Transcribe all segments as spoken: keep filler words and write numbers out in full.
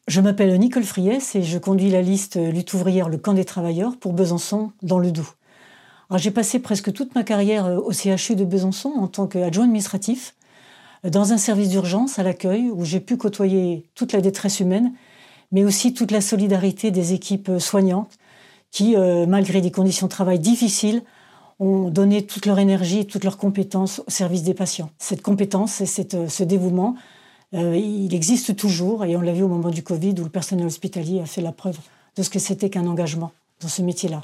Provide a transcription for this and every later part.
Je m'appelle Nicole Friès et je conduis la liste Lutte ouvrière, le camp des travailleurs pour Besançon, dans le Doubs. Alors, j'ai passé presque toute ma carrière au C H U de Besançon en tant qu'adjoint administratif, dans un service d'urgence à l'accueil où j'ai pu côtoyer toute la détresse humaine, mais aussi toute la solidarité des équipes soignantes qui, euh, malgré des conditions de travail difficiles, ont donné toute leur énergie et toutes leurs compétences au service des patients. Cette compétence et cette, ce dévouement, euh, il existe toujours et on l'a vu au moment du Covid où le personnel hospitalier a fait la preuve de ce que c'était qu'un engagement dans ce métier-là.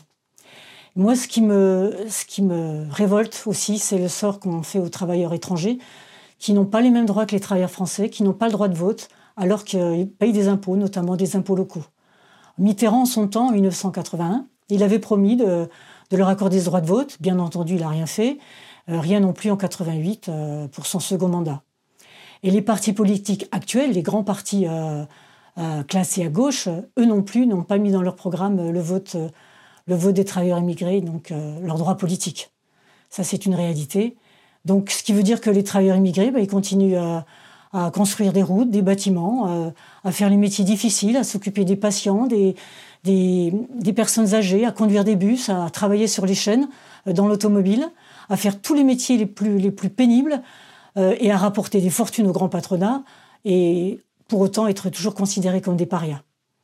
Moi, ce qui me, ce qui me révolte aussi, c'est le sort qu'on fait aux travailleurs étrangers qui n'ont pas les mêmes droits que les travailleurs français, qui n'ont pas le droit de vote, alors qu'ils payent des impôts, notamment des impôts locaux. Mitterrand, en son temps, en dix-neuf cent quatre-vingt-un, il avait promis de, de leur accorder ce droit de vote. Bien entendu, il n'a rien fait. Euh, rien non plus en quatre-vingt-huit euh, pour son second mandat. Et les partis politiques actuels, les grands partis euh, euh, classés à gauche, eux non plus n'ont pas mis dans leur programme le vote, euh, le vote des travailleurs immigrés, donc euh, leurs droits politiques. Ça, c'est une réalité. Donc, ce qui veut dire que les travailleurs immigrés, bah, ils continuent à, à construire des routes, des bâtiments, euh, à faire les métiers difficiles, à s'occuper des patients, des, des, des personnes âgées, à conduire des bus, à travailler sur les chaînes, euh, dans l'automobile, à faire tous les métiers les plus, les plus pénibles euh, et à rapporter des fortunes au grand patronat et pour autant être toujours considérés comme des parias.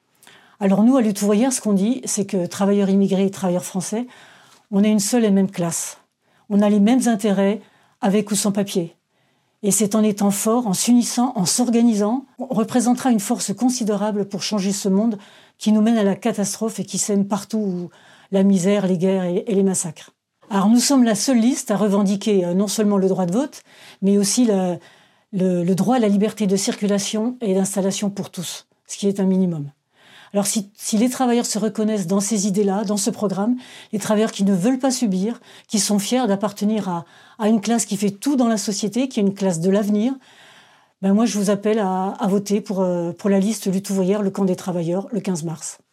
Alors nous, à Lutte ouvrière, ce qu'on dit, c'est que travailleurs immigrés et travailleurs français, on est une seule et même classe. On a les mêmes intérêts avec ou sans papier. Et c'est en étant fort, en s'unissant, en s'organisant, on représentera une force considérable pour changer ce monde qui nous mène à la catastrophe et qui sème partout la misère, les guerres et, et les massacres. Alors nous sommes la seule liste à revendiquer non seulement le droit de vote, mais aussi le, le, le droit à la liberté de circulation et d'installation pour tous, ce qui est un minimum. Alors si, si les travailleurs se reconnaissent dans ces idées-là, dans ce programme, les travailleurs qui ne veulent pas subir, qui sont fiers d'appartenir à, à une classe qui fait tout dans la société, qui est une classe de l'avenir, ben moi je vous appelle à, à voter pour, pour la liste Lutte ouvrière, le camp des travailleurs, le quinze mars.